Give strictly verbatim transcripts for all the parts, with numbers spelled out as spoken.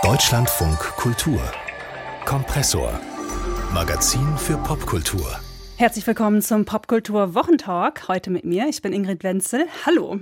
Deutschlandfunk Kultur. Kompressor. Magazin für Popkultur. Herzlich willkommen zum Popkultur-Wochentalk. Heute mit mir. Ich bin Ingrid Wenzel. Hallo.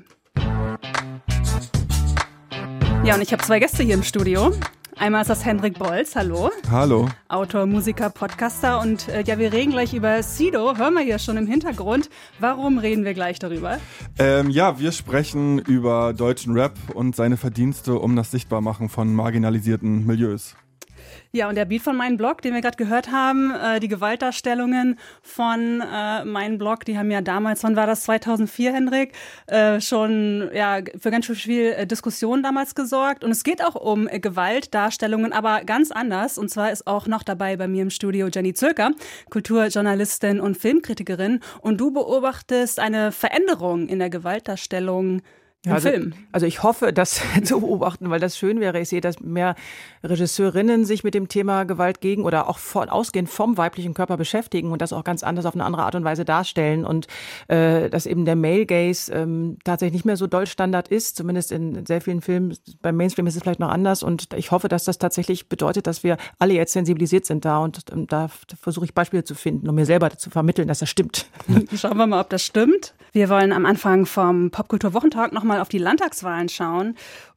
Ja, und ich habe zwei Gäste hier im Studio. Einmal ist das Hendrik Bolz, hallo. Hallo. Autor, Musiker, Podcaster und äh, ja, wir reden gleich über Sido, hören wir hier schon im Hintergrund. Warum reden wir gleich darüber? Ähm, ja, wir sprechen über deutschen Rap und seine Verdienste um das Sichtbarmachen von marginalisierten Milieus. Ja, und der Beat von meinem Blog, den wir gerade gehört haben, äh, die Gewaltdarstellungen von äh, meinem Blog, die haben ja damals, wann war das, zweitausendvier, Hendrik, äh, schon ja für ganz schön viel äh, Diskussion damals gesorgt. Und es geht auch um äh, Gewaltdarstellungen, aber ganz anders. Und zwar ist auch noch dabei bei mir im Studio Jenny Zürker, Kulturjournalistin und Filmkritikerin. Und du beobachtest eine Veränderung in der Gewaltdarstellung im also, Film. Also ich hoffe, das zu beobachten, weil das schön wäre. Ich sehe, dass mehr Regisseurinnen sich mit dem Thema Gewalt gegen oder auch von, ausgehend vom weiblichen Körper beschäftigen und das auch ganz anders auf eine andere Art und Weise darstellen. Und äh, dass eben der Male Gaze ähm, tatsächlich nicht mehr so doll Standard ist, zumindest in sehr vielen Filmen. Beim Mainstream ist es vielleicht noch anders. Und ich hoffe, dass das tatsächlich bedeutet, dass wir alle jetzt sensibilisiert sind da. Und ähm, da versuche ich Beispiele zu finden, um mir selber zu vermitteln, dass das stimmt. Schauen wir mal, ob das stimmt. Wir wollen am Anfang vom Popkultur-Wochentag noch mal auf die Landtagswahlen schauen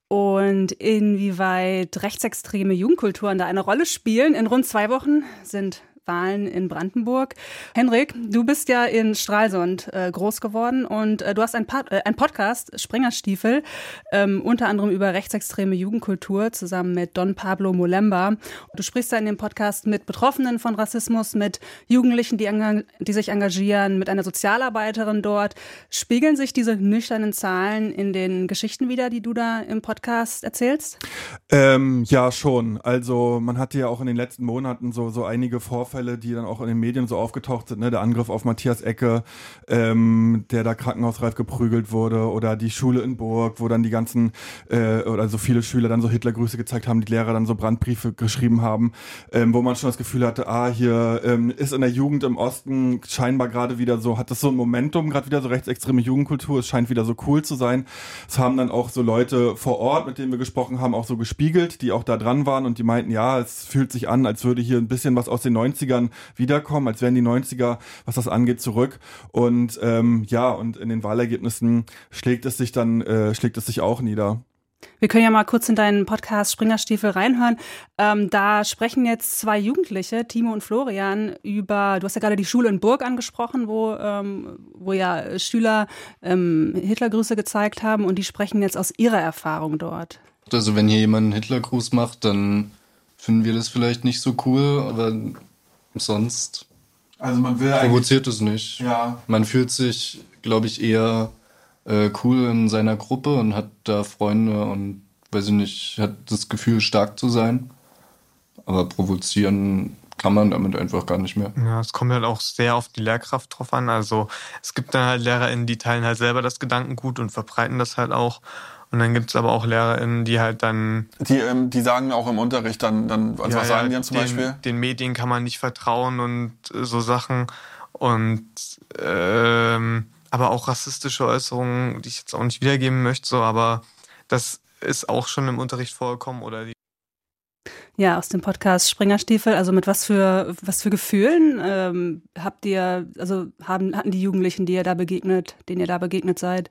und inwieweit rechtsextreme Jugendkulturen da eine Rolle spielen. In rund zwei Wochen sind Wahlen in Brandenburg. Hendrik, du bist ja in Stralsund äh, groß geworden und äh, du hast einen pa- äh, ein Podcast, Springerstiefel, ähm, unter anderem über rechtsextreme Jugendkultur zusammen mit Don Pablo Molemba. Du sprichst da in dem Podcast mit Betroffenen von Rassismus, mit Jugendlichen, die, enga- die sich engagieren, mit einer Sozialarbeiterin dort. Spiegeln sich diese nüchternen Zahlen in den Geschichten wieder, die du da im Podcast erzählst? Ähm, ja, schon. Also man hatte ja auch in den letzten Monaten so, so einige Vorfälle, die dann auch in den Medien so aufgetaucht sind, ne? Der Angriff auf Matthias Ecke, ähm, der da krankenhausreif geprügelt wurde, oder die Schule in Burg, wo dann die ganzen, äh, oder so viele Schüler dann so Hitlergrüße gezeigt haben, die Lehrer dann so Brandbriefe geschrieben haben, ähm, wo man schon das Gefühl hatte, ah, hier ähm, ist in der Jugend im Osten scheinbar gerade wieder so, hat das so ein Momentum, gerade wieder so rechtsextreme Jugendkultur, es scheint wieder so cool zu sein. Es haben dann auch so Leute vor Ort, mit denen wir gesprochen haben, auch so gespiegelt, die auch da dran waren und die meinten, ja, es fühlt sich an, als würde hier ein bisschen was aus den neunzigern wiederkommen, als wären die neunziger, was das angeht, zurück. Und ähm, ja, und in den Wahlergebnissen schlägt es sich dann, äh, schlägt es sich auch nieder. Wir können ja mal kurz in deinen Podcast Springerstiefel reinhören. Ähm, da sprechen jetzt zwei Jugendliche, Timo und Florian, über, du hast ja gerade die Schule in Burg angesprochen, wo, ähm, wo ja Schüler ähm, Hitlergrüße gezeigt haben und die sprechen jetzt aus ihrer Erfahrung dort. Also wenn hier jemand einen Hitlergruß macht, dann finden wir das vielleicht nicht so cool, aber sonst also man will provoziert es nicht. Ja. Man fühlt sich, glaube ich, eher äh, cool in seiner Gruppe und hat da Freunde und, weiß ich nicht, hat das Gefühl, stark zu sein. Aber provozieren kann man damit einfach gar nicht mehr. Ja, es kommt halt auch sehr auf die Lehrkraft drauf an. Also es gibt dann halt LehrerInnen, die teilen halt selber das Gedankengut und verbreiten das halt auch. Und dann gibt es aber auch LehrerInnen, die halt dann... Die, ähm, die sagen auch im Unterricht dann, dann also ja, was sagen ja, die dann zum den, Beispiel? Den Medien kann man nicht vertrauen und äh, so Sachen. Und ähm, aber auch rassistische Äußerungen, die ich jetzt auch nicht wiedergeben möchte, so, aber das ist auch schon im Unterricht vorgekommen. Oder die Ja, aus dem Podcast Springerstiefel, also mit was für was für Gefühlen ähm, habt ihr, also haben hatten die Jugendlichen, die ihr da begegnet, denen ihr da begegnet seid?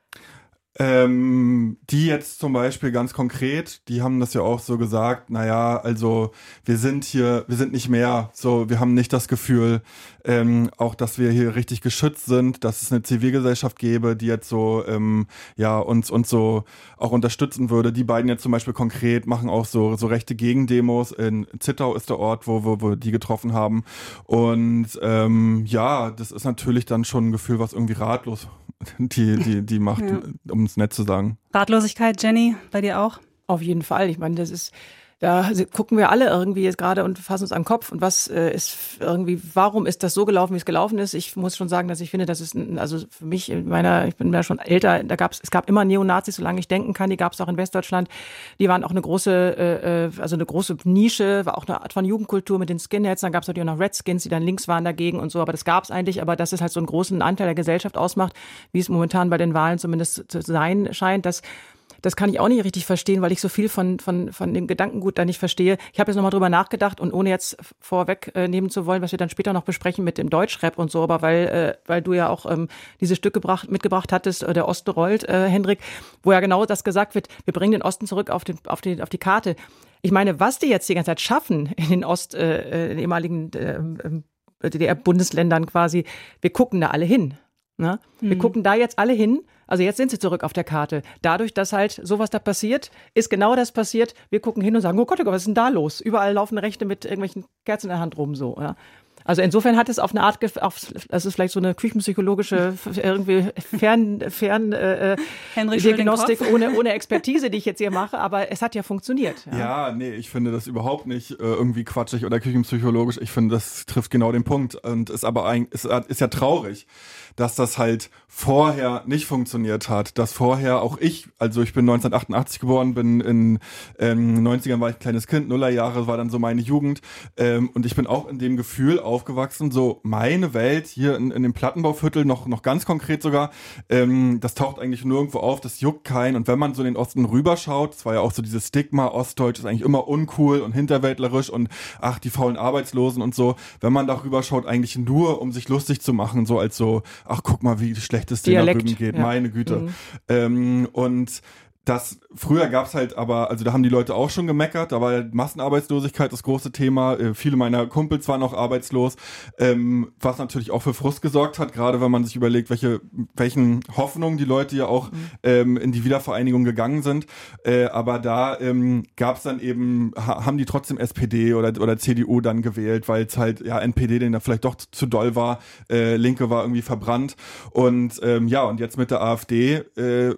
Ähm, die jetzt zum Beispiel ganz konkret, die haben das ja auch so gesagt, naja, also wir sind hier, wir sind nicht mehr so, wir haben nicht das Gefühl, ähm, auch dass wir hier richtig geschützt sind, dass es eine Zivilgesellschaft gäbe, die jetzt so, ähm, ja, uns, uns so auch unterstützen würde. Die beiden jetzt zum Beispiel konkret machen auch so, so rechte Gegendemos. In Zittau ist der Ort, wo, wo, wo die getroffen haben. Und ähm, ja, das ist natürlich dann schon ein Gefühl, was irgendwie ratlos die, die, die macht, ja. Um es nett zu sagen. Ratlosigkeit, Jenny, bei dir auch? Auf jeden Fall. Ich meine, das ist, da gucken wir alle irgendwie jetzt gerade und fassen uns an den Kopf. Und was äh, ist irgendwie, warum ist das so gelaufen, wie es gelaufen ist? Ich muss schon sagen, dass ich finde, das ist, ein, also für mich, in meiner, ich bin ja schon älter, da gab's, es gab immer Neonazis, solange ich denken kann. Die gab es auch in Westdeutschland. Die waren auch eine große, äh, also eine große Nische, war auch eine Art von Jugendkultur mit den Skinheads. Dann gab es natürlich auch noch Redskins, die dann links waren dagegen und so. Aber das gab es eigentlich. Aber dass es halt so einen großen Anteil der Gesellschaft ausmacht, wie es momentan bei den Wahlen zumindest zu sein scheint, dass Das kann ich auch nicht richtig verstehen, weil ich so viel von von von dem Gedankengut da nicht verstehe. Ich habe jetzt nochmal drüber nachgedacht und ohne jetzt vorwegnehmen zu wollen, was wir dann später noch besprechen mit dem Deutschrap und so, aber weil äh, weil du ja auch ähm, diese Stück gebracht, mitgebracht hattest, äh, der Osten rollt, äh, Hendrik, wo ja genau das gesagt wird, wir bringen den Osten zurück auf den auf den auf die Karte. Ich meine, was die jetzt die ganze Zeit schaffen in den Ost, äh, in den ehemaligen äh, äh, D D R-Bundesländern quasi, wir gucken da alle hin. Ne? Mhm. Wir gucken da jetzt alle hin. Also jetzt sind sie zurück auf der Karte. Dadurch, dass halt sowas da passiert, ist genau das passiert. Wir gucken hin und sagen, oh Gott, oh Gott, was ist denn da los? Überall laufen Rechte mit irgendwelchen Kerzen in der Hand rum, so. Ja. Also insofern hat es auf eine Art, auf, das ist vielleicht so eine küchenpsychologische, irgendwie fern, fern äh, Diagnostik ohne, ohne Expertise, die ich jetzt hier mache, aber es hat ja funktioniert. Ja, ja nee, ich finde das überhaupt nicht äh, irgendwie quatschig oder küchenpsychologisch. Ich finde, das trifft genau den Punkt und ist aber ein, ist, ist ja traurig, dass das halt vorher nicht funktioniert hat, dass vorher auch ich, also ich bin neunzehnhundertachtundachtzig geboren, bin in ähm, neunzigern war ich ein kleines Kind, Nullerjahre war dann so meine Jugend ähm, und ich bin auch in dem Gefühl aufgewachsen, so meine Welt hier in, in dem Plattenbauviertel, noch noch ganz konkret sogar, ähm, das taucht eigentlich nirgendwo auf, das juckt keinen und wenn man so in den Osten rüberschaut, das war ja auch so dieses Stigma, Ostdeutsch ist eigentlich immer uncool und hinterwäldlerisch und ach, die faulen Arbeitslosen und so, wenn man da rüberschaut, eigentlich nur, um sich lustig zu machen, so als so, ach guck mal, wie schlecht es denen da drüben geht, ja. Meine Güte. Mhm. Ähm, und das, früher gab's halt aber, also da haben die Leute auch schon gemeckert, da war ja Massenarbeitslosigkeit das große Thema, äh, viele meiner Kumpels waren auch arbeitslos, ähm, was natürlich auch für Frust gesorgt hat, gerade wenn man sich überlegt, welche welchen Hoffnungen die Leute ja auch mhm. ähm, in die Wiedervereinigung gegangen sind, äh, aber da ähm, gab's dann eben, ha, haben die trotzdem S P D oder oder C D U dann gewählt, weil es halt, ja, N P D, denen da vielleicht doch zu doll war, äh, Linke war irgendwie verbrannt und ähm, ja, und jetzt mit der AfD, äh,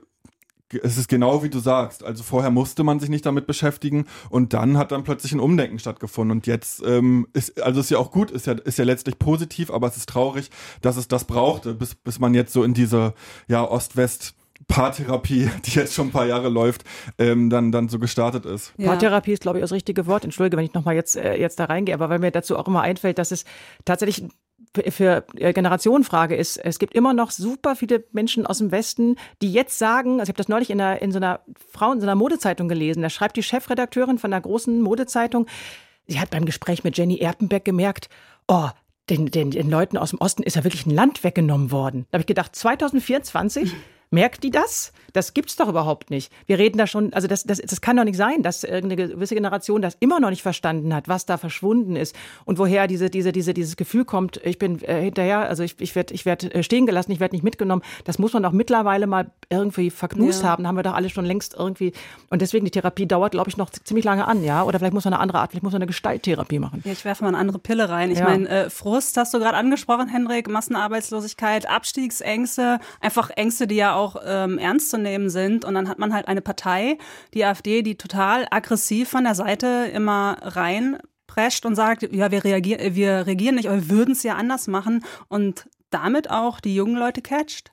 es ist genau wie du sagst, also vorher musste man sich nicht damit beschäftigen und dann hat dann plötzlich ein Umdenken stattgefunden und jetzt ähm, ist, also ist ja auch gut, ist ja ist ja letztlich positiv, aber es ist traurig, dass es das brauchte, bis bis man jetzt so in diese ja Ost-West Paartherapie, die jetzt schon ein paar Jahre läuft, ähm, dann dann so gestartet ist. Ja. Paartherapie ist, glaube ich, das richtige Wort. Entschuldige, wenn ich nochmal jetzt äh, jetzt da reingehe, aber weil mir dazu auch immer einfällt, dass es tatsächlich für Generationenfrage ist. Es gibt immer noch super viele Menschen aus dem Westen, die jetzt sagen, also ich habe das neulich in, einer, in so einer Frau, in so einer Modezeitung gelesen, da schreibt die Chefredakteurin von einer großen Modezeitung, sie hat beim Gespräch mit Jenny Erpenbeck gemerkt, oh, den, den, den Leuten aus dem Osten ist ja wirklich ein Land weggenommen worden. Da habe ich gedacht, zwanzig vierundzwanzig, merkt die das? Das gibt's doch überhaupt nicht. Wir reden da schon, also das, das, das kann doch nicht sein, dass irgendeine gewisse Generation das immer noch nicht verstanden hat, was da verschwunden ist und woher diese, diese, diese, dieses Gefühl kommt, ich bin äh, hinterher, also ich, ich werde ich werd stehen gelassen, ich werde nicht mitgenommen. Das muss man doch mittlerweile mal irgendwie verknust ja. haben, haben wir doch alle schon längst irgendwie. Und deswegen, die Therapie dauert, glaube ich, noch ziemlich lange an, ja? Oder vielleicht muss man eine andere Art, vielleicht muss man eine Gestalttherapie machen. Ja, ich werfe mal eine andere Pille rein. Ich ja. meine, äh, Frust hast du gerade angesprochen, Hendrik, Massenarbeitslosigkeit, Abstiegsängste, einfach Ängste, die ja auch ähm, ernst zu nehmen sind. Und dann hat man halt eine Partei, die AfD, die total aggressiv von der Seite immer reinprescht und sagt, ja, wir reagieren, wir regieren nicht, aber wir würden es ja anders machen und damit auch die jungen Leute catcht.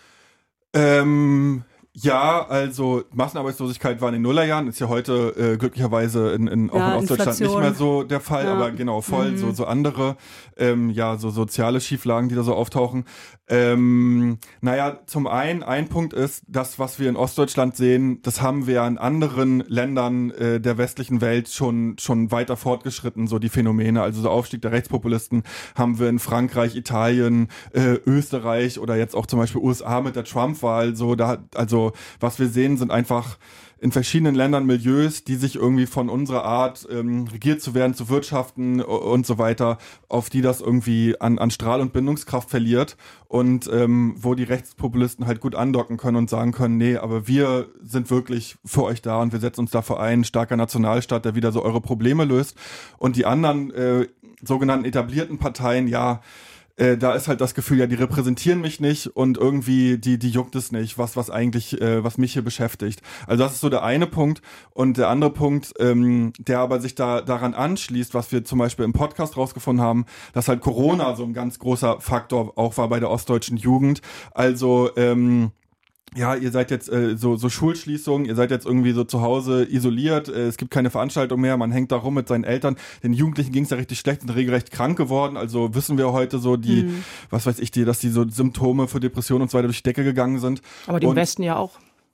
Ähm, ja, also Massenarbeitslosigkeit war in den Nullerjahren, ist ja heute äh, glücklicherweise in, in, auch ja, in Ostdeutschland Inflation. Nicht mehr so der Fall, ja. aber genau, voll, mhm. so, so andere, ähm, ja, so soziale Schieflagen, die da so auftauchen. Ähm, naja, zum einen, ein Punkt ist, das, was wir in Ostdeutschland sehen, das haben wir in anderen Ländern äh, der westlichen Welt schon schon weiter fortgeschritten, so die Phänomene, also so Aufstieg der Rechtspopulisten haben wir in Frankreich, Italien, äh, Österreich oder jetzt auch zum Beispiel U S A mit der Trump-Wahl, so da, also was wir sehen, sind einfach in verschiedenen Ländern Milieus, die sich irgendwie von unserer Art, ähm, regiert zu werden, zu wirtschaften und so weiter, auf die das irgendwie an, an Strahl- und Bindungskraft verliert und ähm, wo die Rechtspopulisten halt gut andocken können und sagen können, nee, aber wir sind wirklich für euch da und wir setzen uns dafür ein, starker Nationalstaat, der wieder so eure Probleme löst. Und die anderen äh, sogenannten etablierten Parteien, ja, Äh, da ist halt das Gefühl, ja, die repräsentieren mich nicht und irgendwie die die juckt es nicht, was was eigentlich äh, was mich hier beschäftigt. Also das ist so der eine Punkt und der andere Punkt, ähm, der aber sich da daran anschließt, was wir zum Beispiel im Podcast rausgefunden haben, dass halt Corona so ein ganz großer Faktor auch war bei der ostdeutschen Jugend. Also ähm, ja, ihr seid jetzt äh, so so Schulschließungen, ihr seid jetzt irgendwie so zu Hause isoliert, äh, es gibt keine Veranstaltung mehr, man hängt da rum mit seinen Eltern. Den Jugendlichen ging es ja richtig schlecht, sind regelrecht krank geworden, also wissen wir heute so die, mhm. was weiß ich, die, dass die so Symptome für Depressionen und so weiter durch die Decke gegangen sind. Aber die im und, Westen ja auch.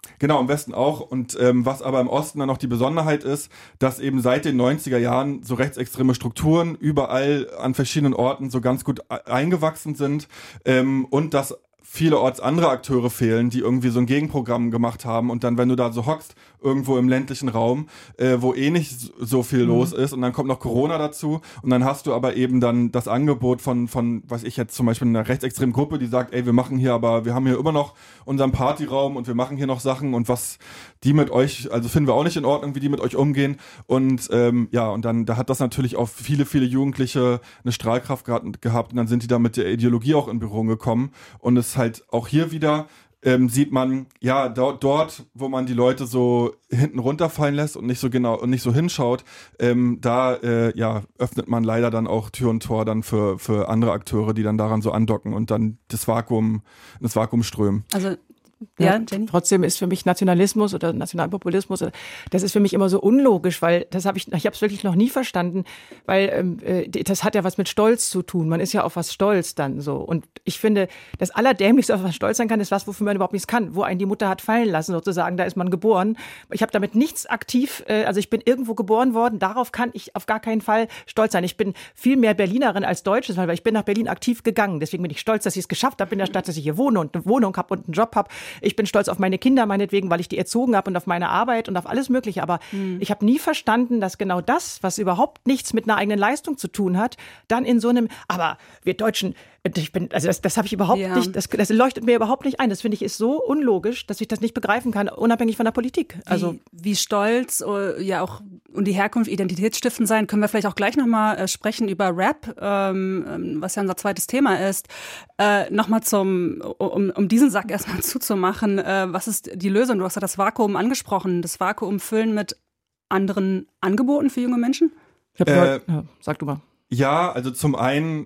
Genau, im Westen auch. Und ähm, was aber im Osten dann noch die Besonderheit ist, dass eben seit den neunziger Jahren so rechtsextreme Strukturen überall an verschiedenen Orten so ganz gut eingewachsen sind ähm, und dass vielerorts andere Akteure fehlen, die irgendwie so ein Gegenprogramm gemacht haben. Und dann, wenn du da so hockst, irgendwo im ländlichen Raum, äh, wo eh nicht so viel mhm. los ist, und dann kommt noch Corona dazu, und dann hast du aber eben dann das Angebot von, von, weiß ich jetzt zum Beispiel einer rechtsextremen Gruppe, die sagt, ey, wir machen hier aber, wir haben hier immer noch unseren Partyraum und wir machen hier noch Sachen, und was die mit euch, also finden wir auch nicht in Ordnung, wie die mit euch umgehen. Und ähm, ja, und dann, da hat das natürlich auf viele, viele Jugendliche eine Strahlkraft gehabt, und dann sind die da mit der Ideologie auch in Berührung gekommen. Und es halt auch hier wieder ähm, sieht man, ja, dort, dort, wo man die Leute so hinten runterfallen lässt und nicht so genau und nicht so hinschaut, ähm, da äh, ja, öffnet man leider dann auch Tür und Tor dann für, für andere Akteure, die dann daran so andocken und dann das Vakuum, das Vakuum strömen. Also Ja, Jenny? Trotzdem ist für mich Nationalismus oder Nationalpopulismus, das ist für mich immer so unlogisch, weil das habe ich, ich habe es wirklich noch nie verstanden, weil ähm, das hat ja was mit Stolz zu tun. Man ist ja auf was stolz dann so. Und ich finde, das Allerdämlichste, auf was stolz sein kann, ist was, wofür man überhaupt nichts kann, wo einen die Mutter hat fallen lassen, sozusagen, da ist man geboren. Ich habe damit nichts aktiv, äh, also ich bin irgendwo geboren worden, darauf kann ich auf gar keinen Fall stolz sein. Ich bin viel mehr Berlinerin als Deutsches, weil ich bin nach Berlin aktiv gegangen. Deswegen bin ich stolz, dass ich es geschafft habe in der Stadt, dass ich hier wohne und eine Wohnung habe und einen Job habe. Ich bin stolz auf meine Kinder, meinetwegen, weil ich die erzogen habe und auf meine Arbeit und auf alles Mögliche. Aber mhm. ich habe nie verstanden, dass genau das, was überhaupt nichts mit einer eigenen Leistung zu tun hat, dann in so einem, aber wir Deutschen, ich bin, also das, das habe ich überhaupt ja. nicht, das, das leuchtet mir überhaupt nicht ein. Das finde ich ist so unlogisch, dass ich das nicht begreifen kann, unabhängig von der Politik. Also wie, wie stolz äh, ja auch und die Herkunft identitätsstiftend sein, können wir vielleicht auch gleich nochmal äh, sprechen über Rap, ähm, was ja unser zweites Thema ist. Äh, nochmal zum, um, um diesen Sack erstmal zuzumachen, äh, was ist die Lösung? Du hast ja das Vakuum angesprochen, das Vakuum füllen mit anderen Angeboten für junge Menschen? Ich hab gehört, äh, ja, sag du mal. Ja, also zum einen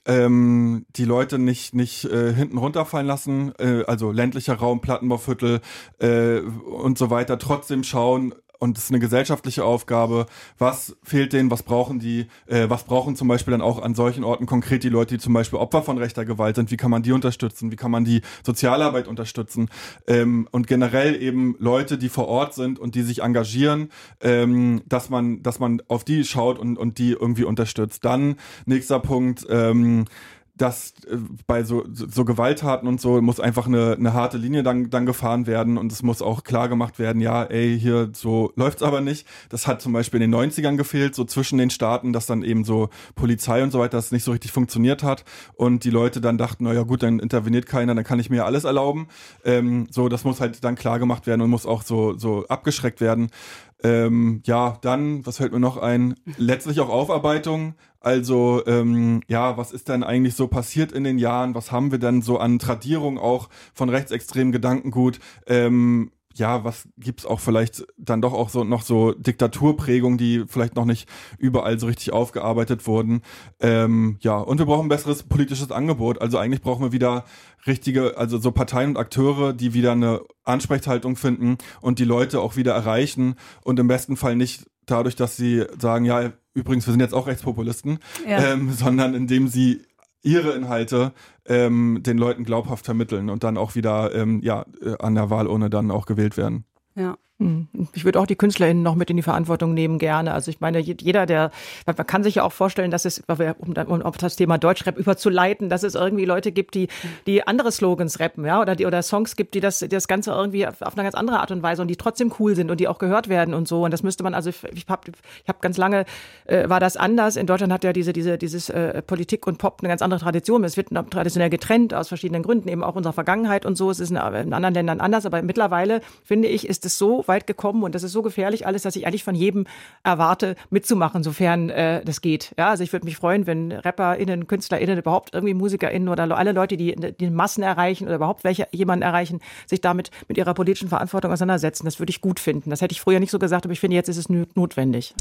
ähm, die Leute nicht nicht äh, hinten runterfallen lassen, äh, also ländlicher Raum, Plattenbauviertel äh, und so weiter, trotzdem schauen. Und es ist eine gesellschaftliche Aufgabe. Was fehlt denen? Was brauchen die? Äh, was brauchen zum Beispiel dann auch an solchen Orten konkret die Leute, die zum Beispiel Opfer von rechter Gewalt sind? Wie kann man die unterstützen? Wie kann man die Sozialarbeit unterstützen? Ähm, und generell eben Leute, die vor Ort sind und die sich engagieren, ähm, dass man, dass man auf die schaut und, und die irgendwie unterstützt. Dann nächster Punkt, ähm, dass äh, bei so, so Gewalttaten und so muss einfach eine, eine harte Linie dann, dann gefahren werden, und es muss auch klar gemacht werden, ja, ey, hier so läuft's aber nicht. Das hat zum Beispiel in den neunzigern gefehlt, so zwischen den Staaten, dass dann eben so Polizei und so weiter das nicht so richtig funktioniert hat und die Leute dann dachten, naja gut, dann interveniert keiner, dann kann ich mir alles erlauben. Ähm, so, das muss halt dann klar gemacht werden und muss auch so, so abgeschreckt werden. Ähm, ja, dann, was fällt mir noch ein? Letztlich auch Aufarbeitung. Also, ähm, ja, was ist denn eigentlich so passiert in den Jahren? Was haben wir denn so an Tradierung auch von rechtsextremen Gedankengut? Ähm, ja, was gibt's auch vielleicht dann doch auch so noch so Diktaturprägungen, die vielleicht noch nicht überall so richtig aufgearbeitet wurden. Ähm, ja, und wir brauchen ein besseres politisches Angebot. Also eigentlich brauchen wir wieder richtige, also so Parteien und Akteure, die wieder eine Ansprechhaltung finden und die Leute auch wieder erreichen, und im besten Fall nicht dadurch, dass sie sagen, ja, übrigens, wir sind jetzt auch Rechtspopulisten, ja. ähm, sondern indem sie ihre Inhalte ähm, den Leuten glaubhaft vermitteln und dann auch wieder ähm, ja, an der Wahlurne dann auch gewählt werden. Ja. Ich würde auch die KünstlerInnen noch mit in die Verantwortung nehmen, gerne. Also ich meine, jeder, der, man kann sich ja auch vorstellen, dass es, um, um auf das Thema Deutschrap überzuleiten, dass es irgendwie Leute gibt, die, die andere Slogans rappen, ja, oder die, oder Songs gibt, die das, die das Ganze irgendwie auf, auf eine ganz andere Art und Weise und die trotzdem cool sind und die auch gehört werden und so. Und das müsste man, also ich, ich habe ich hab ganz lange, äh, war das anders. In Deutschland hat ja diese, diese, dieses äh, Politik und Pop eine ganz andere Tradition. Es wird traditionell getrennt aus verschiedenen Gründen, eben auch unserer Vergangenheit und so. Es ist in, in anderen Ländern anders, aber mittlerweile, finde ich, ist es so weit gekommen und das ist so gefährlich alles, dass ich eigentlich von jedem erwarte, mitzumachen, sofern äh, das geht. Ja, also ich würde mich freuen, wenn RapperInnen, KünstlerInnen, überhaupt irgendwie MusikerInnen oder alle Leute, die die Massen erreichen oder überhaupt welche jemanden erreichen, sich damit mit ihrer politischen Verantwortung auseinandersetzen. Das würde ich gut finden. Das hätte ich früher nicht so gesagt, aber ich finde, jetzt ist es notwendig.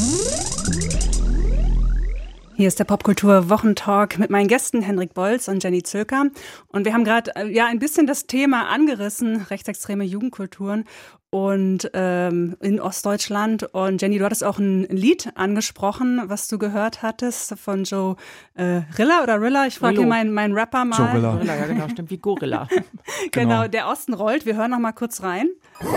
Hier ist der Popkultur-Wochentalk mit meinen Gästen Henrik Bolz und Jenny Zülker. Und wir haben gerade ja ein bisschen das Thema angerissen, rechtsextreme Jugendkulturen. und ähm, in Ostdeutschland. Und Jenny, du hattest auch ein Lied angesprochen, was du gehört hattest von Joe äh, Rilla oder Rilla? Ich frage hier meinen mein Rapper mal. Joe Rilla. Gorilla, ja genau, stimmt, wie Gorilla. Genau, Genau. der Osten rollt. Wir hören noch mal kurz rein.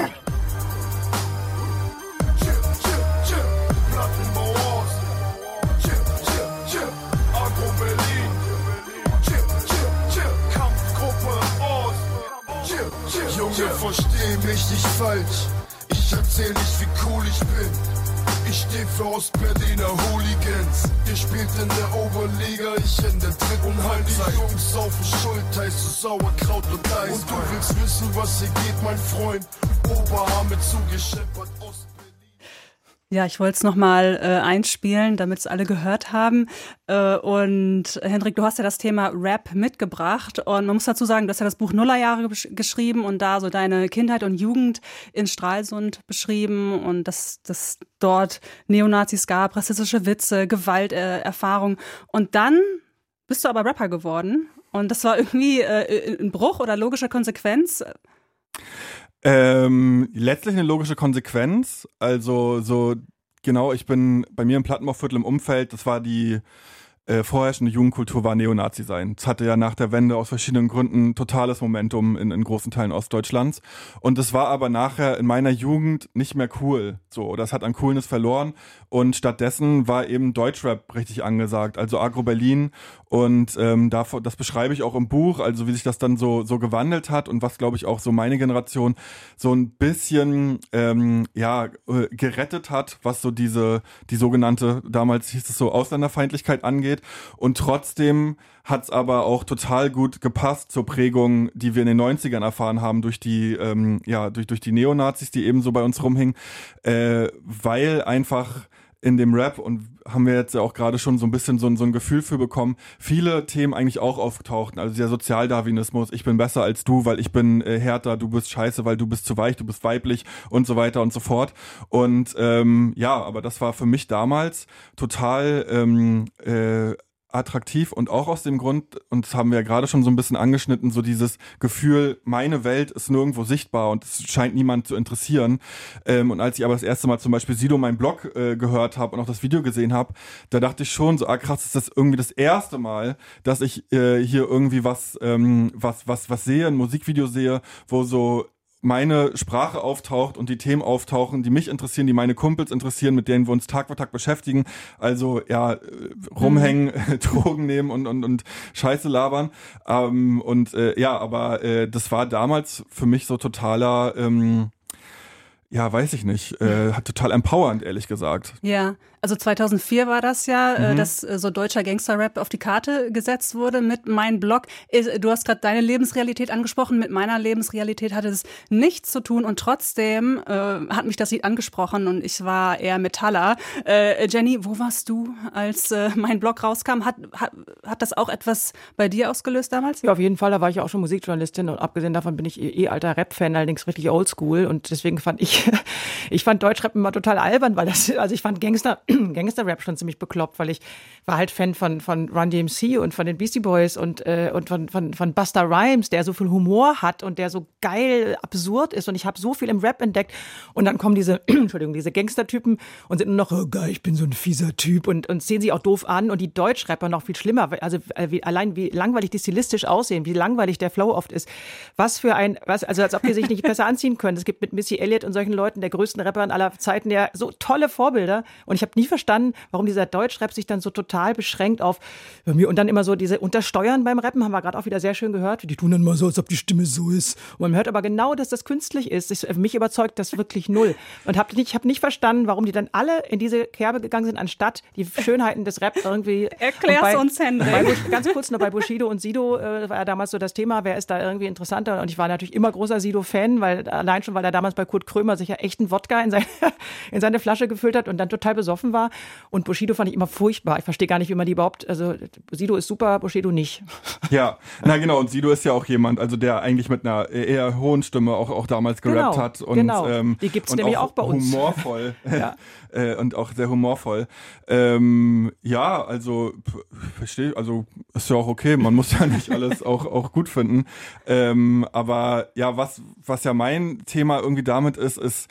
Junge, versteh mich nicht falsch. Ich erzähl nicht, wie cool ich bin. Ich steh für Ostberliner Hooligans. Ihr spielt in der Oberliga, ich in der dritten Halbzeit. Die Jungs saufen Schulteis zu Sauerkraut und Eis. Und du willst wissen, was hier geht, mein Freund? Oberarme zugescheppert, Ostberlin. Ja, ich wollte es nochmal äh, einspielen, damit es alle gehört haben. Äh, und Hendrik, du hast ja das Thema Rap mitgebracht. Und man muss dazu sagen, du hast ja das Buch Nullerjahre besch- geschrieben und da so deine Kindheit und Jugend in Stralsund beschrieben und dass das dort Neonazis gab, rassistische Witze, Gewalterfahrung. Äh, und dann bist du aber Rapper geworden. Und das war irgendwie äh, ein Bruch oder logische Konsequenz. Ähm, letztlich eine logische Konsequenz. Also so genau, ich bin bei mir im Plattenbauviertel im Umfeld, das war die äh, vorherrschende Jugendkultur war Neonazi sein. Es hatte ja nach der Wende aus verschiedenen Gründen totales Momentum in, in großen Teilen Ostdeutschlands. Und es war aber nachher in meiner Jugend nicht mehr cool. So, das hat an Coolness verloren. Und stattdessen war eben Deutschrap richtig angesagt, also Agro Berlin. Und ähm, davor, das beschreibe ich auch im Buch, also wie sich das dann so so gewandelt hat und was, glaube ich, auch so meine Generation so ein bisschen ähm, ja äh, gerettet hat, was so diese die sogenannte, damals hieß es so, Ausländerfeindlichkeit angeht. Und trotzdem hat's aber auch total gut gepasst zur Prägung, die wir in den neunzigern erfahren haben durch die ähm, ja durch durch die Neonazis, die eben so bei uns rumhingen, äh, weil einfach in dem Rap, und haben wir jetzt ja auch gerade schon so ein bisschen so, so ein Gefühl für bekommen, viele Themen eigentlich auch auftauchten. Also der Sozialdarwinismus, ich bin besser als du, weil ich bin äh, härter, du bist scheiße, weil du bist zu weich, du bist weiblich und so weiter und so fort. Und ähm, ja, aber das war für mich damals total ähm, äh, attraktiv und auch aus dem Grund, und das haben wir ja gerade schon so ein bisschen angeschnitten, so dieses Gefühl, meine Welt ist nirgendwo sichtbar und es scheint niemand zu interessieren. Ähm, und als ich aber das erste Mal zum Beispiel Sido, mein Blog, äh, gehört habe und auch das Video gesehen habe, da dachte ich schon so, ah krass, ist das irgendwie das erste Mal, dass ich äh, hier irgendwie was, ähm, was, was, was sehe, ein Musikvideo sehe, wo so meine Sprache auftaucht und die Themen auftauchen, die mich interessieren, die meine Kumpels interessieren, mit denen wir uns Tag für Tag beschäftigen. Also ja, rumhängen, mhm. Drogen nehmen und, und, und Scheiße labern. Ähm, und äh, ja, aber äh, das war damals für mich so totaler, ähm, ja, weiß ich nicht, äh, hat total empowernd, ehrlich gesagt. Ja, also zweitausendvier war das ja, Mhm. äh, dass äh, so deutscher Gangster-Rap auf die Karte gesetzt wurde mit Mein Blog. Äh, Du hast gerade deine Lebensrealität angesprochen, mit meiner Lebensrealität hatte es nichts zu tun und trotzdem äh, hat mich das Lied angesprochen und ich war eher Metaller. Äh, Jenny, wo warst du, als äh, Mein Blog rauskam? Hat, hat, hat das auch etwas bei dir ausgelöst damals? Ja, auf jeden Fall, da war ich auch schon Musikjournalistin und abgesehen davon bin ich eh, eh alter Rap-Fan, allerdings richtig oldschool und deswegen fand ich, ich fand Deutschrap immer total albern, weil das, also ich fand Gangster Gangster-Rap schon ziemlich bekloppt, weil ich war halt Fan von, von Run D M C und von den Beastie Boys und, äh, und von, von, von Busta Rhymes, der so viel Humor hat und der so geil absurd ist und ich habe so viel im Rap entdeckt und dann kommen diese, Entschuldigung, diese Gangster-Typen und sind nur noch, oh geil, ich bin so ein fieser Typ und, und sehen sich auch doof an und die Deutschrapper noch viel schlimmer, also wie, allein wie langweilig die stilistisch aussehen, wie langweilig der Flow oft ist, was für ein, was, also als ob die sich nicht besser anziehen können. Es gibt mit Missy Elliott und solchen Leuten, der größten Rapper aller Zeiten, der so tolle Vorbilder und ich habe nie verstanden, warum dieser Deutschrap sich dann so total beschränkt auf mir und dann immer so diese Untersteuern beim Rappen, haben wir gerade auch wieder sehr schön gehört. Die tun dann mal so, als ob die Stimme so ist. Und man hört aber genau, dass das künstlich ist. Das, mich überzeugt das wirklich null. Und hab nicht, ich habe nicht verstanden, warum die dann alle in diese Kerbe gegangen sind, anstatt die Schönheiten des Rap irgendwie. Erklär's bei, uns, Hendrik. Bei, ganz kurz noch bei Bushido und Sido äh, war ja damals so das Thema, wer ist da irgendwie interessanter? Und ich war natürlich immer großer Sido-Fan, weil allein schon, weil er damals bei Kurt Krömer sich ja echt einen Wodka in seine, in seine Flasche gefüllt hat und dann total besoffen war. Und Bushido fand ich immer furchtbar. Ich verstehe gar nicht, wie man die überhaupt, also Sido ist super, Bushido nicht. Ja, na genau, und Sido ist ja auch jemand, also der eigentlich mit einer eher hohen Stimme auch, auch damals gerappt genau, hat. Und, genau, ähm, die gibt's und nämlich auch, auch bei uns. Humorvoll. Ja. äh, und auch sehr humorvoll. Ähm, ja, also, verstehe, also ist ja auch okay, man muss ja nicht alles auch, auch gut finden. Ähm, aber ja, was, was ja mein Thema irgendwie damit ist, ist, ist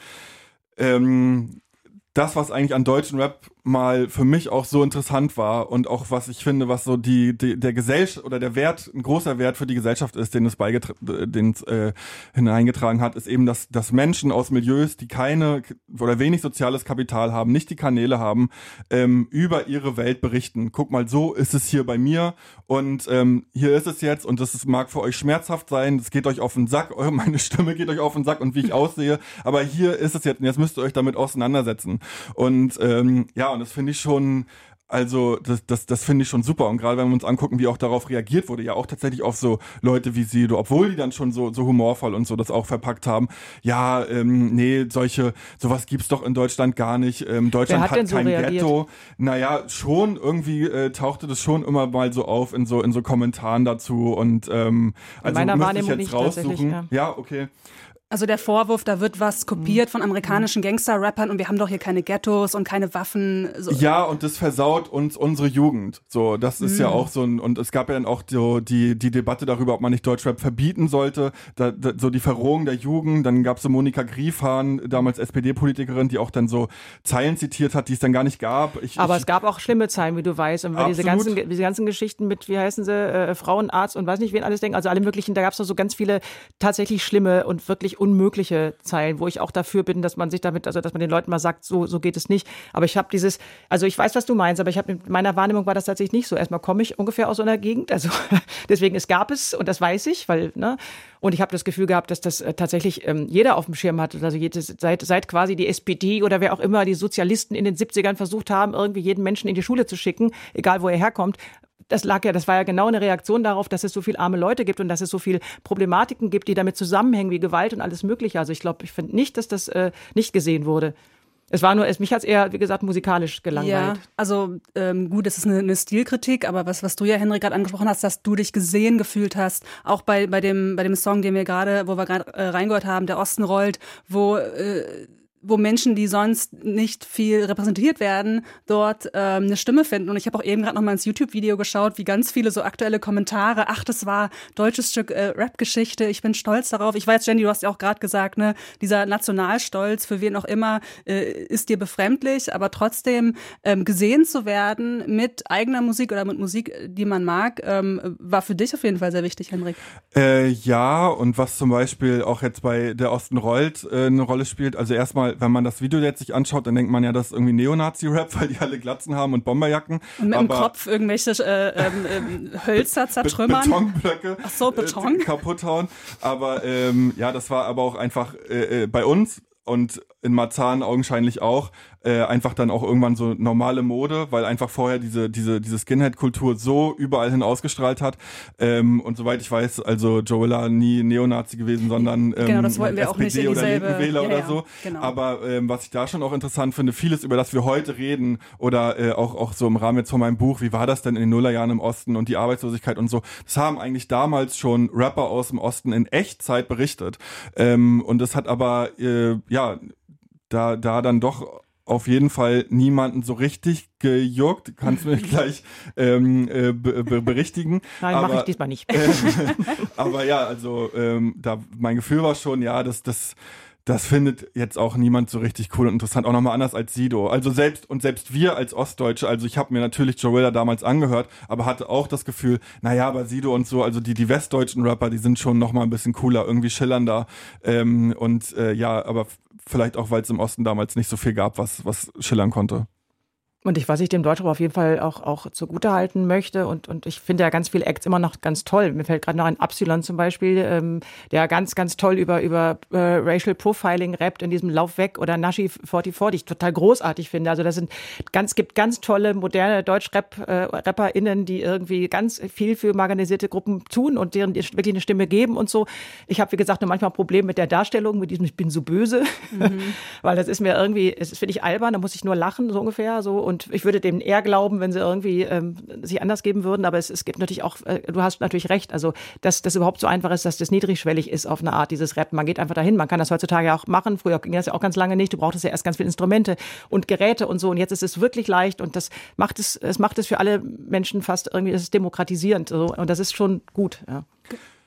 ähm, das, was eigentlich an deutschen Rap mal für mich auch so interessant war und auch was ich finde, was so die, die der Gesellschaft oder der Wert, ein großer Wert für die Gesellschaft ist, den es beigetra- den es äh, hineingetragen hat, ist eben, dass, dass Menschen aus Milieus, die keine oder wenig soziales Kapital haben, nicht die Kanäle haben, ähm, über ihre Welt berichten. Guck mal, so ist es hier bei mir und ähm, hier ist es jetzt und das ist, mag für euch schmerzhaft sein, es geht euch auf den Sack, eure, meine Stimme geht euch auf den Sack und wie ich aussehe, aber hier ist es jetzt und jetzt müsst ihr euch damit auseinandersetzen. Und ähm, ja, und das finde ich schon, also das, das, das finde ich schon super. Und gerade wenn wir uns angucken, wie auch darauf reagiert wurde, ja auch tatsächlich auf so Leute wie Sido, obwohl die dann schon so, so humorvoll und so das auch verpackt haben. Ja, ähm, nee, solche, sowas gibt's doch in Deutschland gar nicht. Ähm, Deutschland Wer hat, hat denn so kein reagiert? Ghetto. Naja, schon irgendwie äh, tauchte das schon immer mal so auf in so in so Kommentaren dazu. Und ähm, also meiner müsste Wahrnehmung ich jetzt nicht tatsächlich, raussuchen. ja. Ja, okay. Also der Vorwurf, da wird was kopiert von amerikanischen Gangster-Rappern und wir haben doch hier keine Ghettos und keine Waffen. So. Ja, und das versaut uns unsere Jugend. So, das ist mm. ja auch so ein, und es gab ja dann auch so die, die Debatte darüber, ob man nicht Deutschrap verbieten sollte. Da, da, so die Verrohung der Jugend. Dann gab es so Monika Griefhahn, damals S P D-Politikerin, die auch dann so Zeilen zitiert hat, die es dann gar nicht gab. Ich, Aber ich, es gab auch schlimme Zeilen, wie du weißt. Und diese ganzen, diese ganzen Geschichten mit, wie heißen sie, äh, Frauenarzt und weiß nicht, wen alles denken, also alle möglichen, da gab es so ganz viele tatsächlich schlimme und wirklich unmögliche Zeilen, wo ich auch dafür bin, dass man sich damit, also dass man den Leuten mal sagt, so so geht es nicht. Aber ich habe dieses, also ich weiß, was du meinst, aber ich habe mit meiner Wahrnehmung war das tatsächlich nicht so. Erstmal komme ich ungefähr aus so einer Gegend, also deswegen es gab es und das weiß ich, weil ne und ich habe das Gefühl gehabt, dass das äh, tatsächlich ähm, jeder auf dem Schirm hatte, also jedes, seit seit quasi die S P D oder wer auch immer, die Sozialisten in den siebzigern versucht haben, irgendwie jeden Menschen in die Schule zu schicken, egal wo er herkommt. Das lag ja, das war ja genau eine Reaktion darauf, dass es so viele arme Leute gibt und dass es so viele Problematiken gibt, die damit zusammenhängen, wie Gewalt und alles Mögliche. Also ich glaube, ich finde nicht, dass das äh, nicht gesehen wurde. Es war nur, es, mich hat es eher, wie gesagt, musikalisch gelangweilt. Ja, also ähm, gut, es ist eine, eine Stilkritik, aber was, was du ja, Henrik, gerade angesprochen hast, dass du dich gesehen gefühlt hast, auch bei, bei, dem, bei dem Song, den wir gerade, wo wir gerade äh, reingehört haben, Der Osten rollt, wo äh, wo Menschen, die sonst nicht viel repräsentiert werden, dort ähm, eine Stimme finden. Und ich habe auch eben gerade noch mal ins YouTube-Video geschaut, wie ganz viele so aktuelle Kommentare, ach, das war deutsches Stück äh, Rap-Geschichte, ich bin stolz darauf. Ich weiß, Jenny, du hast ja auch gerade gesagt, ne, dieser Nationalstolz, für wen auch immer, äh, ist dir befremdlich, aber trotzdem ähm, gesehen zu werden mit eigener Musik oder mit Musik, die man mag, ähm, war für dich auf jeden Fall sehr wichtig, Henrik. Äh, ja, und was zum Beispiel auch jetzt bei Der Osten rollt äh, eine Rolle spielt, also erstmal, wenn man das Video jetzt sich anschaut, dann denkt man ja, das ist irgendwie Neonazi-Rap, weil die alle Glatzen haben und Bomberjacken. Und mit aber dem Kopf irgendwelche äh, ähm, Hölzer zertrümmern. Be- Betonblöcke Ach so, Beton. Äh, kaputt hauen. Aber ähm, ja, das war aber auch einfach äh, bei uns und in Marzahn augenscheinlich auch, äh, einfach dann auch irgendwann so normale Mode, weil einfach vorher diese diese diese Skinhead-Kultur so überall hin ausgestrahlt hat. Ähm, und soweit ich weiß, also Joella nie Neonazi gewesen, sondern ähm, genau, das wollten wir S P D auch nicht in oder dieselbe, Linkenwähler ja, oder ja, so. Genau. Aber ähm, was ich da schon auch interessant finde, vieles, über das wir heute reden oder äh, auch auch so im Rahmen jetzt von meinem Buch, wie war das denn in den Nullerjahren im Osten und die Arbeitslosigkeit und so, das haben eigentlich damals schon Rapper aus dem Osten in Echtzeit berichtet. Ähm, und das hat aber, äh, ja, da da dann doch auf jeden Fall niemanden so richtig gejuckt. Kannst du mich gleich ähm, äh, be- be- berichtigen. Nein, mache ich diesmal nicht. Äh, aber ja, also ähm, da mein Gefühl war schon, ja, dass das das findet jetzt auch niemand so richtig cool und interessant, auch nochmal anders als Sido. Also selbst und selbst wir als Ostdeutsche, also ich habe mir natürlich Joella damals angehört, aber hatte auch das Gefühl, naja, aber Sido und so, also die die westdeutschen Rapper, die sind schon nochmal ein bisschen cooler, irgendwie schillernder ähm, und äh, ja, aber f- vielleicht auch, weil es im Osten damals nicht so viel gab, was was schillern konnte. Und ich, was ich dem Deutschrap auf jeden Fall auch, auch zugutehalten möchte, und, und ich finde ja ganz viele Acts immer noch ganz toll. Mir fällt gerade noch ein Epsilon zum Beispiel, ähm, der ganz, ganz toll über, über äh, Racial Profiling rappt in diesem Lauf weg, oder Nashi vierundvierzig, die ich total großartig finde. Also das sind ganz, gibt ganz tolle, moderne Deutschrap-RapperInnen, äh, die irgendwie ganz viel für marginalisierte Gruppen tun und deren die wirklich eine Stimme geben und so. Ich habe, wie gesagt, nur manchmal ein Problem mit der Darstellung, mit diesem Ich bin so böse, mhm. weil das ist mir irgendwie, es finde ich albern, da muss ich nur lachen, so ungefähr, so. Und ich würde denen eher glauben, wenn sie irgendwie ähm, sich anders geben würden. Aber es, es gibt natürlich auch, äh, du hast natürlich recht, also dass das überhaupt so einfach ist, dass das niedrigschwellig ist auf eine Art, dieses Rap. Man geht einfach dahin, man kann das heutzutage auch machen. Früher ging das ja auch ganz lange nicht. Du brauchtest ja erst ganz viele Instrumente und Geräte und so. Und jetzt ist es wirklich leicht und das macht es, es macht es für alle Menschen fast irgendwie, es ist demokratisierend. So. Und das ist schon gut, ja.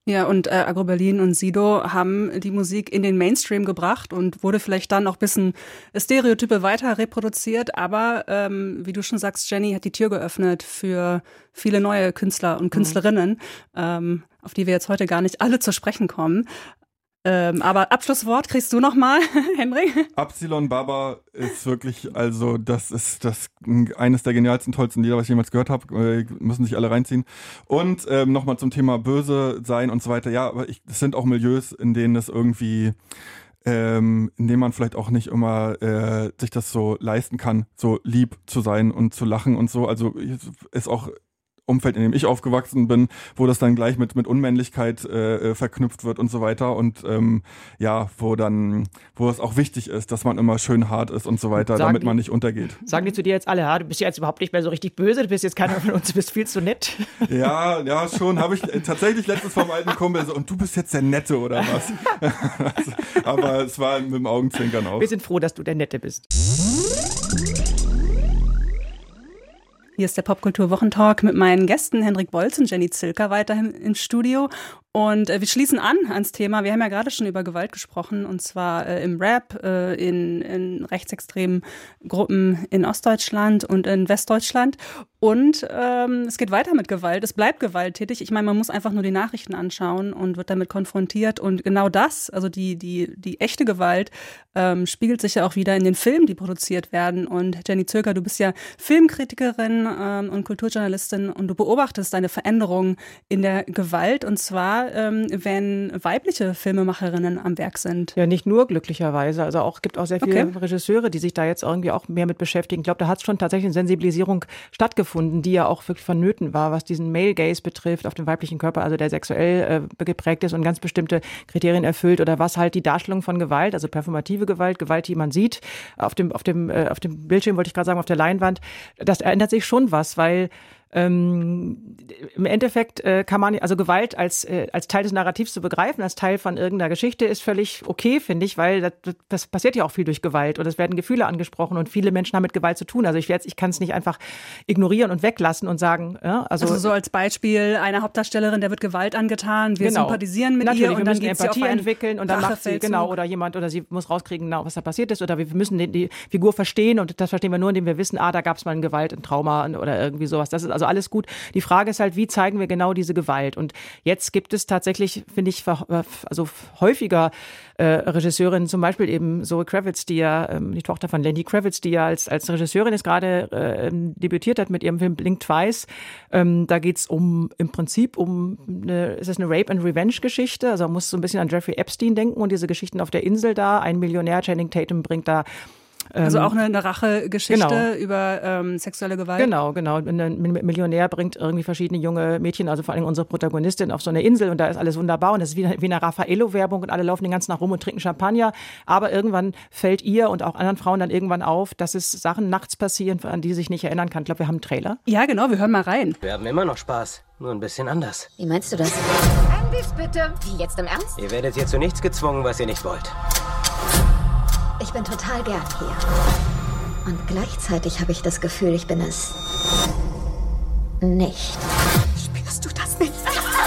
Ja, und äh, Agro Berlin und Sido haben die Musik in den Mainstream gebracht und wurde vielleicht dann auch ein bisschen Stereotype weiter reproduziert. Aber ähm, wie du schon sagst, Jenny hat die Tür geöffnet für viele neue Künstler und Künstlerinnen, mhm. ähm, auf die wir jetzt heute gar nicht alle zu sprechen kommen. Ähm, aber Abschlusswort kriegst du noch mal, Henrik? Absilon Baba ist wirklich, also das ist das eines der genialsten, tollsten Lieder, was ich jemals gehört habe. Äh, müssen sich alle reinziehen. Und ähm, nochmal zum Thema böse sein und so weiter. Ja, aber ich, es sind auch Milieus, in denen es irgendwie, ähm, in denen man vielleicht auch nicht immer äh, sich das so leisten kann, so lieb zu sein und zu lachen und so. Also ist auch Umfeld, in dem ich aufgewachsen bin, wo das dann gleich mit mit Unmännlichkeit äh, verknüpft wird und so weiter und ähm, ja, wo dann, wo es auch wichtig ist, dass man immer schön hart ist und so weiter, sagen damit die, man nicht untergeht. Sagen die zu dir jetzt alle, ja, du bist jetzt überhaupt nicht mehr so richtig böse, du bist jetzt keiner von uns, du bist viel zu nett. Ja, ja, schon, habe ich äh, tatsächlich letztens vom alten Kumpel so, und du bist jetzt der Nette oder was? Aber es war mit dem Augenzwinkern auch. Wir sind froh, dass du der Nette bist. Hier ist der Popkultur-Wochentalk mit meinen Gästen Henrik Bolz und Jenny Zilker weiterhin im Studio. Und äh, wir schließen an ans Thema. Wir haben ja gerade schon über Gewalt gesprochen, und zwar äh, im Rap, äh, in, in rechtsextremen Gruppen in Ostdeutschland und in Westdeutschland. Und ähm, es geht weiter mit Gewalt. Es bleibt gewalttätig. Ich meine, man muss einfach nur die Nachrichten anschauen und wird damit konfrontiert. Und genau das, also die, die, die echte Gewalt, ähm, spiegelt sich ja auch wieder in den Filmen, die produziert werden. Und Jenny Zilker, du bist ja Filmkritikerin ähm, und Kulturjournalistin und du beobachtest eine Veränderung in der Gewalt, und zwar Ähm, wenn weibliche Filmemacherinnen am Werk sind. Ja, nicht nur glücklicherweise. Also auch gibt auch sehr viele okay. Regisseure, die sich da jetzt irgendwie auch mehr mit beschäftigen. Ich glaube, da hat schon tatsächlich eine Sensibilisierung stattgefunden, die ja auch wirklich vonnöten war, was diesen Male Gaze betrifft, auf den weiblichen Körper, also der sexuell äh, geprägt ist und ganz bestimmte Kriterien erfüllt, oder was halt die Darstellung von Gewalt, also performative Gewalt, Gewalt, die man sieht, auf dem, auf dem, äh, auf dem Bildschirm, wollte ich gerade sagen, auf der Leinwand, das ändert sich schon was, weil Ähm, im Endeffekt äh, kann man, also Gewalt als äh, als Teil des Narrativs zu begreifen, als Teil von irgendeiner Geschichte ist völlig okay, finde ich, weil das, das passiert ja auch viel durch Gewalt und es werden Gefühle angesprochen und viele Menschen haben mit Gewalt zu tun. Also ich, ich kann es nicht einfach ignorieren und weglassen und sagen, ja, also, also so als Beispiel einer Hauptdarstellerin, der wird Gewalt angetan, wir genau. sympathisieren mit Natürlich, ihr und wir dann müssen geht Empathie sie auf entwickeln und dann macht sie, genau, oder jemand, oder sie muss rauskriegen, genau, was da passiert ist, oder wir müssen die, die Figur verstehen und das verstehen wir nur, indem wir wissen, ah, da gab es mal eine Gewalt, ein Trauma oder irgendwie sowas. Das ist also alles gut. Die Frage ist halt, wie zeigen wir genau diese Gewalt? Und jetzt gibt es tatsächlich, finde ich, also häufiger äh, Regisseurinnen, zum Beispiel eben Zoe Kravitz, die ja, ähm, die Tochter von Lenny Kravitz, die ja als, als Regisseurin jetzt gerade äh, debütiert hat mit ihrem Film Blink Twice. Ähm, da geht es um, im Prinzip um eine, ist das eine Rape and Revenge Geschichte? Also man muss so ein bisschen an Jeffrey Epstein denken und diese Geschichten auf der Insel da. Ein Millionär, Channing Tatum, bringt da Also auch eine, eine Rachegeschichte genau. über ähm, sexuelle Gewalt? Genau, genau. Ein Millionär bringt irgendwie verschiedene junge Mädchen, also vor allem unsere Protagonistin, auf so eine Insel und da ist alles wunderbar und das ist wie, wie eine Raffaello-Werbung und alle laufen den ganzen Tag rum und trinken Champagner. Aber irgendwann fällt ihr und auch anderen Frauen dann irgendwann auf, dass es Sachen nachts passieren, an die sie sich nicht erinnern kann. Ich glaube, wir haben einen Trailer. Ja, genau, wir hören mal rein. Wir haben immer noch Spaß, nur ein bisschen anders. Wie meinst du das? Ein Biss bitte. Wie, jetzt im Ernst? Ihr werdet hier zu nichts gezwungen, was ihr nicht wollt. Ich bin total gern hier. Und gleichzeitig habe ich das Gefühl, ich bin es nicht. Spürst du das nicht?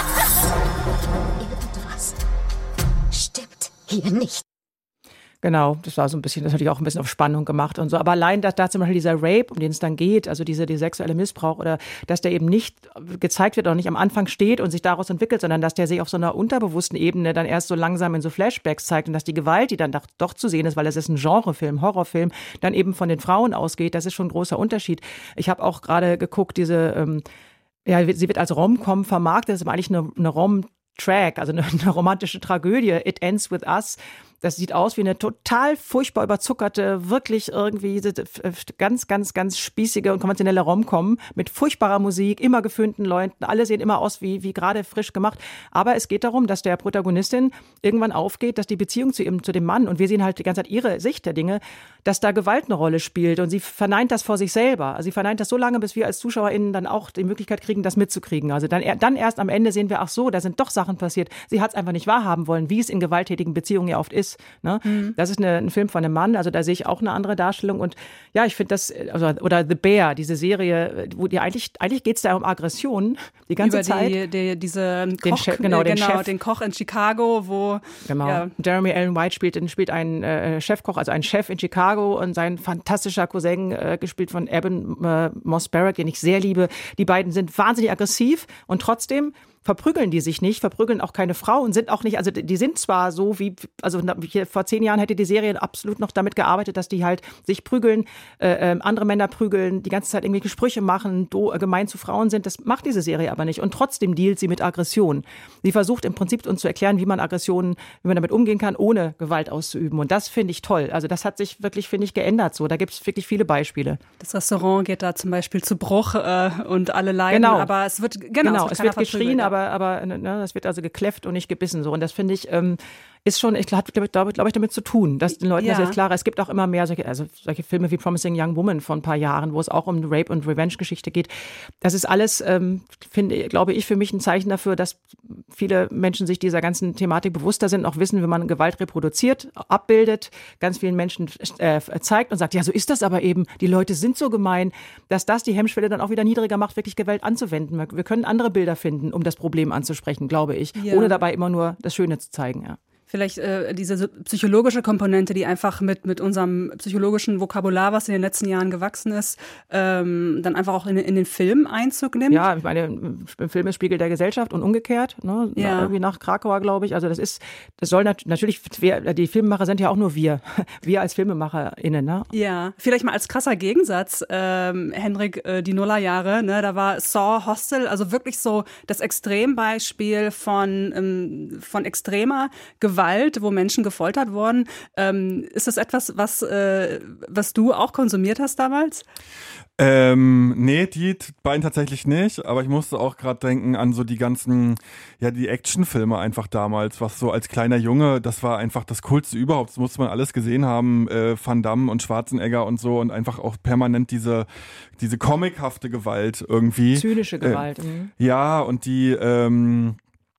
Irgendwas stimmt hier nicht. Genau, das war so ein bisschen, das hat ich auch ein bisschen auf Spannung gemacht und so. Aber allein, dass da zum Beispiel dieser Rape, um den es dann geht, also dieser die sexuelle Missbrauch oder dass der eben nicht gezeigt wird oder nicht am Anfang steht und sich daraus entwickelt, sondern dass der sich auf so einer unterbewussten Ebene dann erst so langsam in so Flashbacks zeigt und dass die Gewalt, die dann doch, doch zu sehen ist, weil es ist ein Genrefilm, Horrorfilm, dann eben von den Frauen ausgeht, das ist schon ein großer Unterschied. Ich habe auch gerade geguckt, diese, ähm, ja, sie wird als Rom-Com vermarktet, das ist aber eigentlich eine, eine Rom-Track, also eine, eine romantische Tragödie, It Ends With Us. Das sieht aus wie eine total furchtbar überzuckerte, wirklich irgendwie ganz, ganz, ganz spießige und konventionelle Rom-Com mit furchtbarer Musik, immer geföhnten Leuten. Alle sehen immer aus wie, wie gerade frisch gemacht. Aber es geht darum, dass der Protagonistin irgendwann aufgeht, dass die Beziehung zu ihm, zu dem Mann, und wir sehen halt die ganze Zeit ihre Sicht der Dinge, dass da Gewalt eine Rolle spielt und sie verneint das vor sich selber. Also sie verneint das so lange, bis wir als ZuschauerInnen dann auch die Möglichkeit kriegen, das mitzukriegen. Also dann, dann erst am Ende sehen wir, ach so, da sind doch Sachen passiert. Sie hat es einfach nicht wahrhaben wollen, wie es in gewalttätigen Beziehungen ja oft ist. Ne? Mhm. Das ist eine, ein Film von einem Mann, also da sehe ich auch eine andere Darstellung. Und ja, ich finde das, also, oder The Bear, diese Serie, wo die eigentlich, eigentlich geht es da um Aggression die ganze Über Zeit. Die, die, diese Koch, den Chef, genau, den, genau Chef. den Koch in Chicago, wo genau. Ja. Jeremy Allen White spielt, spielt einen äh, Chefkoch, also einen Chef in Chicago und sein fantastischer Cousin, äh, gespielt von Eben äh, Moss Barrett, den ich sehr liebe. Die beiden sind wahnsinnig aggressiv und trotzdem verprügeln die sich nicht, verprügeln auch keine Frau und sind auch nicht, also die sind zwar so wie, also hier vor zehn Jahren hätte die Serie absolut noch damit gearbeitet, dass die halt sich prügeln, äh, andere Männer prügeln, die ganze Zeit irgendwelche Sprüche machen, do, äh, gemein zu Frauen sind. Das macht diese Serie aber nicht und trotzdem dealt sie mit Aggression. Sie versucht im Prinzip uns zu erklären, wie man Aggressionen, wie man damit umgehen kann, ohne Gewalt auszuüben. Und das finde ich toll. Also das hat sich wirklich, finde ich, geändert so. Da gibt es wirklich viele Beispiele. Das Restaurant geht da zum Beispiel zu Bruch äh, und alle leiden, genau. aber es wird, genau, genau es es wird, wird geschrien, aber aber, aber ne, es wird also gekläfft und nicht gebissen. So. Und das finde ich, ähm, ist schon, ich glaube, glaube glaub ich, damit zu tun, dass den Leuten ja. das jetzt klarer, es gibt auch immer mehr solche, also solche Filme wie Promising Young Woman vor ein paar Jahren, wo es auch um Rape- und Revenge-Geschichte geht. Das ist alles, ähm, finde, glaube ich, für mich ein Zeichen dafür, dass viele Menschen sich dieser ganzen Thematik bewusster sind, auch wissen, wie man Gewalt reproduziert, abbildet, ganz vielen Menschen äh, zeigt und sagt, ja, so ist das aber eben, die Leute sind so gemein, dass das die Hemmschwelle dann auch wieder niedriger macht, wirklich Gewalt anzuwenden. Wir können andere Bilder finden, um das Problem anzusprechen, glaube ich, ja. ohne dabei immer nur das Schöne zu zeigen, ja. Vielleicht äh, diese psychologische Komponente, die einfach mit mit unserem psychologischen Vokabular, was in den letzten Jahren gewachsen ist, ähm, dann einfach auch in, in den Film Einzug nimmt. Ja, ich meine, im Film ist Spiegel der Gesellschaft und umgekehrt, ne? Ja. Irgendwie nach Krakauer, glaube ich. Also das ist, das soll nat- natürlich, wir, die Filmemacher sind ja auch nur wir, wir als FilmemacherInnen, ne? Ja, vielleicht mal als krasser Gegensatz, ähm, Henrik, äh, die Nullerjahre, ne, da war Saw, Hostel, also wirklich so das Extrembeispiel von ähm, von extremer Gewalt, wo Menschen gefoltert wurden. Ähm, ist das etwas, was, äh, was du auch konsumiert hast damals? Ähm, nee, die beiden tatsächlich nicht, aber ich musste auch gerade denken an so die ganzen, ja, die Actionfilme einfach damals, was so als kleiner Junge, das war einfach das Coolste überhaupt, das musste man alles gesehen haben, äh, Van Damme und Schwarzenegger und so und einfach auch permanent diese, diese comichafte Gewalt irgendwie. Zynische Gewalt. Äh, mhm. Ja, und die, ähm,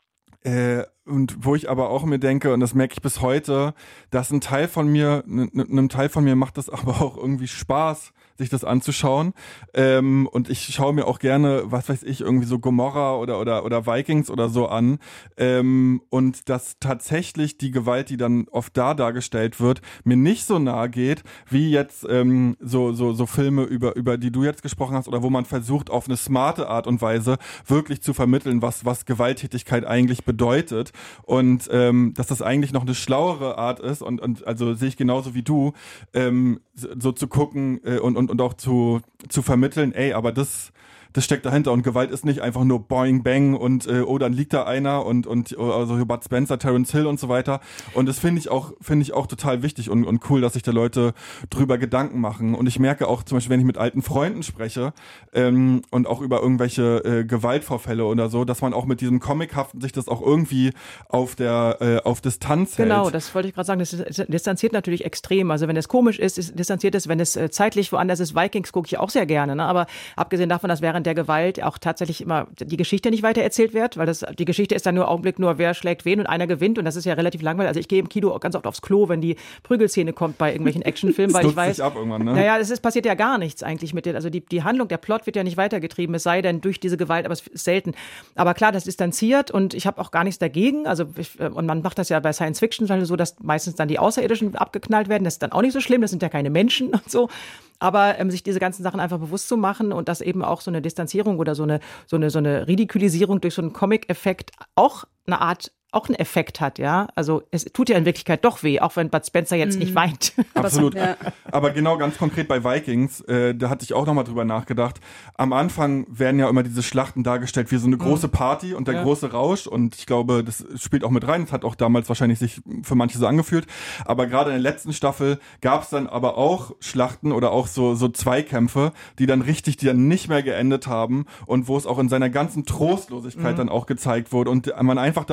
Äh, und wo ich aber auch mir denke, und das merke ich bis heute, dass ein Teil von mir, einem Teil von mir macht das aber auch irgendwie Spaß, sich das anzuschauen. Ähm, und ich schaue mir auch gerne, was weiß ich, irgendwie so Gomorra oder oder oder Vikings oder so an. Ähm, und dass tatsächlich die Gewalt, die dann oft da dargestellt wird, mir nicht so nahe geht, wie jetzt ähm, so so so Filme, über über die du jetzt gesprochen hast, oder wo man versucht, auf eine smarte Art und Weise wirklich zu vermitteln, was was Gewalttätigkeit eigentlich bedeutet. Und ähm, dass das eigentlich noch eine schlauere Art ist. Und und also sehe ich genauso wie du, ähm, so zu gucken äh, und und und auch zu zu vermitteln, ey, aber das das steckt dahinter und Gewalt ist nicht einfach nur Boing Bang und äh, oh, dann liegt da einer und und also Bud Spencer, Terence Hill und so weiter. Und das finde ich auch finde ich auch total wichtig und und cool, dass sich da Leute drüber Gedanken machen. Und ich merke auch zum Beispiel, wenn ich mit alten Freunden spreche ähm, und auch über irgendwelche äh, Gewaltvorfälle oder so, dass man auch mit diesem Comichaften sich das auch irgendwie auf der äh, auf Distanz hält. Genau, das wollte ich gerade sagen. Das ist, distanziert natürlich extrem. Also wenn es komisch ist, ist distanziert es. Wenn es äh, zeitlich woanders ist, Vikings gucke ich auch sehr gerne. Ne? Aber abgesehen davon, dass während der Gewalt auch tatsächlich immer die Geschichte nicht weiter erzählt wird, weil das die Geschichte ist dann nur Augenblick nur, wer schlägt wen und einer gewinnt und das ist ja relativ langweilig. Also ich gehe im Kino ganz oft aufs Klo, wenn die Prügelszene kommt bei irgendwelchen Actionfilmen, weil ich weiß, sich ab irgendwann, ne? Naja, es ist, passiert ja gar nichts eigentlich mit den, also die, die Handlung, der Plot wird ja nicht weitergetrieben, es sei denn durch diese Gewalt, aber es ist selten. Aber klar, das distanziert und ich habe auch gar nichts dagegen, also ich, und man macht das ja bei Science Fiction so, dass meistens dann die Außerirdischen abgeknallt werden, das ist dann auch nicht so schlimm, das sind ja keine Menschen und so. Aber ähm, sich diese ganzen Sachen einfach bewusst zu machen und dass eben auch so eine Distanzierung oder so eine, so eine, so eine Ridikulisierung durch so einen Comic-Effekt auch eine Art auch einen Effekt hat, ja. Also es tut ja in Wirklichkeit doch weh, auch wenn Bud Spencer jetzt mm. nicht weint. Absolut. Ja. Aber genau, ganz konkret bei Vikings, äh, da hatte ich auch nochmal drüber nachgedacht. Am Anfang werden ja immer diese Schlachten dargestellt wie so eine große Party und der ja. große Rausch. Und ich glaube, das spielt auch mit rein. Das hat auch damals wahrscheinlich sich für manche so angefühlt. Aber gerade in der letzten Staffel gab es dann aber auch Schlachten oder auch so, so Zweikämpfe, die dann richtig, die dann nicht mehr geendet haben und wo es auch in seiner ganzen Trostlosigkeit mm. dann auch gezeigt wurde und man einfach dann so zwei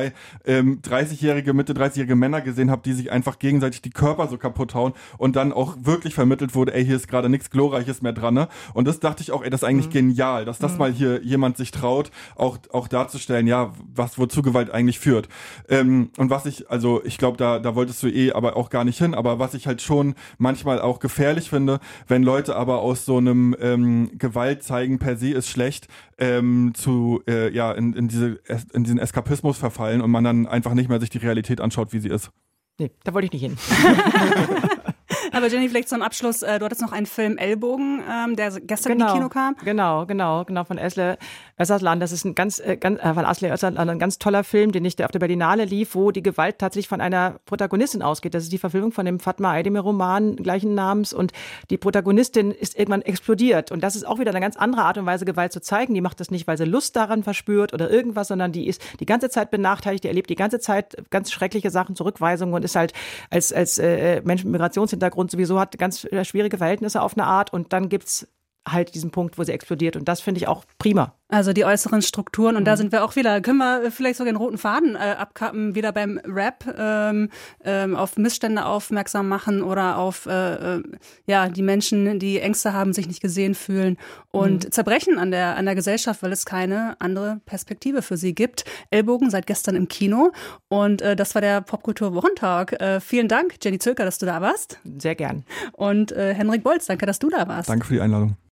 zwei ähm, dreißigjährige, Mitte dreißigjährige Männer gesehen habe, die sich einfach gegenseitig die Körper so kaputt hauen und dann auch wirklich vermittelt wurde, ey, hier ist gerade nichts Glorreiches mehr dran, ne? Und das dachte ich auch, ey, das ist eigentlich mhm. genial, dass das mhm. mal hier jemand sich traut, auch, auch darzustellen, ja, was, wozu Gewalt eigentlich führt. Ähm, und was ich, also ich glaube, da, da wolltest du eh aber auch gar nicht hin, aber was ich halt schon manchmal auch gefährlich finde, wenn Leute aber aus so einem ähm, Gewalt zeigen per se ist schlecht, ähm, zu, äh, ja, in, in, diese, in diesen Eskapismus verfallen und man dann einfach nicht mehr sich die Realität anschaut, wie sie ist. Nee, da wollte ich nicht hin. Aber Jenny, vielleicht zum Abschluss, äh, du hattest noch einen Film Ellbogen, ähm, der gestern genau, in die Kino kam. Genau, genau, genau, von Esle Özaslan. Das ist ein ganz, äh, ganz äh, von Asle Özaslan, ein ganz toller Film, den ich auf der Berlinale lief, wo die Gewalt tatsächlich von einer Protagonistin ausgeht. Das ist die Verfilmung von dem Fatma Aydemir-Roman gleichen Namens und die Protagonistin ist irgendwann explodiert. Und das ist auch wieder eine ganz andere Art und Weise, Gewalt zu zeigen. Die macht das nicht, weil sie Lust daran verspürt oder irgendwas, sondern die ist die ganze Zeit benachteiligt, die erlebt die ganze Zeit ganz schreckliche Sachen, Zurückweisungen und ist halt als, als äh, Mensch mit Migrationshintergrund sowieso hat ganz schwierige Verhältnisse auf eine Art und dann gibt's halt diesen Punkt, wo sie explodiert und das finde ich auch prima. Also die äußeren Strukturen und mhm. da sind wir auch wieder, können wir vielleicht sogar den roten Faden äh, abkappen, wieder beim Rap, ähm, ähm, auf Missstände aufmerksam machen oder auf äh, äh, ja die Menschen, die Ängste haben, sich nicht gesehen fühlen und mhm. zerbrechen an der an der Gesellschaft, weil es keine andere Perspektive für sie gibt. Ellbogen seit gestern im Kino und äh, das war der Popkultur-Wochentag. Äh, vielen Dank, Jenny Zülker, dass du da warst. Sehr gern. Und äh, Henrik Bolz, danke, dass du da warst. Danke für die Einladung.